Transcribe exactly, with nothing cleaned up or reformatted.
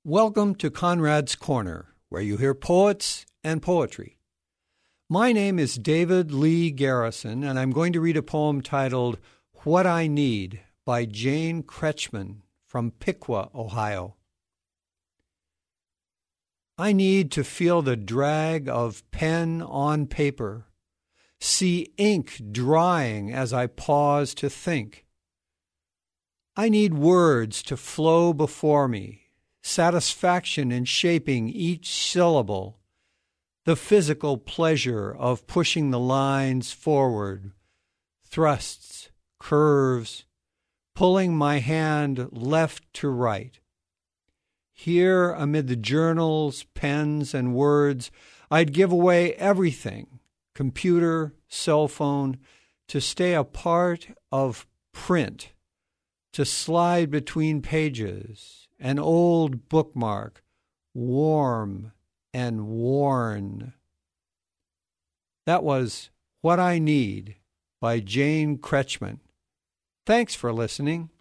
Welcome to Conrad's Corner, where you hear poets and poetry. My name is David Lee Garrison, and I'm going to read a poem titled What I Need by Jane Kretschmann from Piqua, Ohio. I need to feel the drag of pen on paper, see ink drying as I pause to think. I need words to flow before me, satisfaction in shaping each syllable, the physical pleasure of pushing the lines forward, thrusts, curves, pulling my hand left to right. Here, amid the journals, pens, and words, I'd give away everything, computer, cell phone, to stay a part of print, to slide between pages, an old bookmark, warm and worn. That was What I Need by Jane Kretschmann. Thanks for listening.